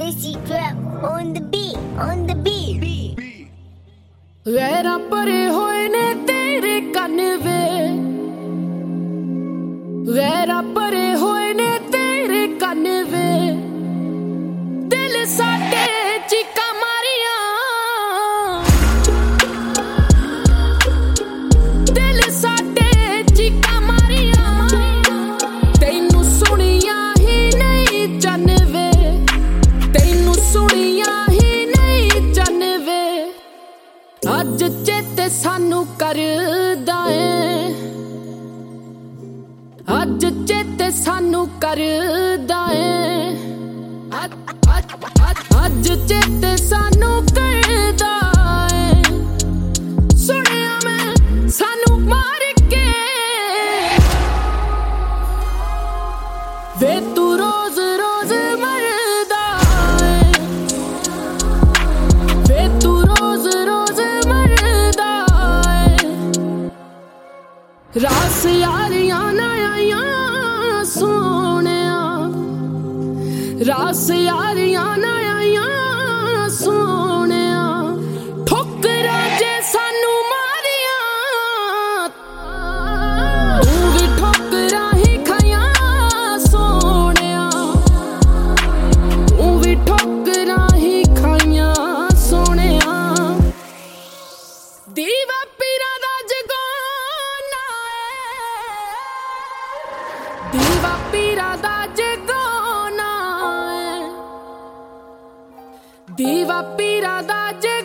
Lazy Trap on the beat, on the beat. ਵੈਰਾਂ ਭਰੇ ਹੋਏ ਨੇ ਤੇਰੇ ਕੰਨ ਵੇ, ਵੈਰਾਂ ਭਰੇ ਹੋਏ ਨੇ ਤੇਰੇ ਕੰਨ ਵੇ, ਦਿਲ ਸਾਡੇ ਚੀਕਾਂ ਮਾਰੀਆਂ, ਦਿਲ ਸਾਡੇ ਚੀਕਾਂ ਮਾਰੀਆਂ, ਤੈਨੂੰ ਸੁਣੀਆਂ ਹੀ ਨਹੀਂ ਚੰਨ ਵੇ, ਤੈਨੂੰ ਸੁਣੀਆਂ ਹੀ ਨਹੀਂ ਚੰਨ ਵੇ। ਅੱਜ ਚੇਤੇ ਸਾਨੂੰ ਕਰਦਾ ਏ, ਅੱਜ ਚੇਤੇ ਸਾਨੂੰ ਕਰਦਾ ਏ, ਅੱਜ ਚੇਤੇ ਸਾਨੂੰ ਕਰਦਾ ਏ। ਸੁਣਿਆ ਮੈਂ ਸਾਨੂੰ ਮਾਰ ਕੇ ਵੇ ਤੂੰ ਰੋਜ਼ ਰੋਜ਼ ਮਰਦਾ ਏ, ਵੇ ਤੂੰ ਰੋਜ਼ ਰੋਜ਼ ਰਾਸ ਯਾਰੀਆਂ ਨਾ ਆਈਆਂ ਸੋਹਣਿਆ, ਰਾਸ ਯਾਰੀਆਂ ਨਾ ਆਈਆਂ ਸੋਹਣਿਆ, ਠੋਕਰਾਂ ਜੇ ਸਾਨੂੰ ਮਾਰੀਆਂ, ਤੂੰ ਵੀ ਠੋਕਰਾਂ ਹੀ ਖਾਈਆਂ ਸੋਹਣਿਆ, ਤੂੰ ਵੀ ਠੋਕਰਾਂ ਹੀ ਖਾਈਆਂ ਸੋਹਣਿਆ। ਦੀਵਾ ਪੀਰਾਂ ਦਾ ਜਗਾਉਣਾ ਏ, ਦੀਵਾ ਪੀਰਾਂ ਦਾ ਜਗਾਉਣਾ ਏ, ਦੀਵਾ ਪੀਰਾਂ ਦਾ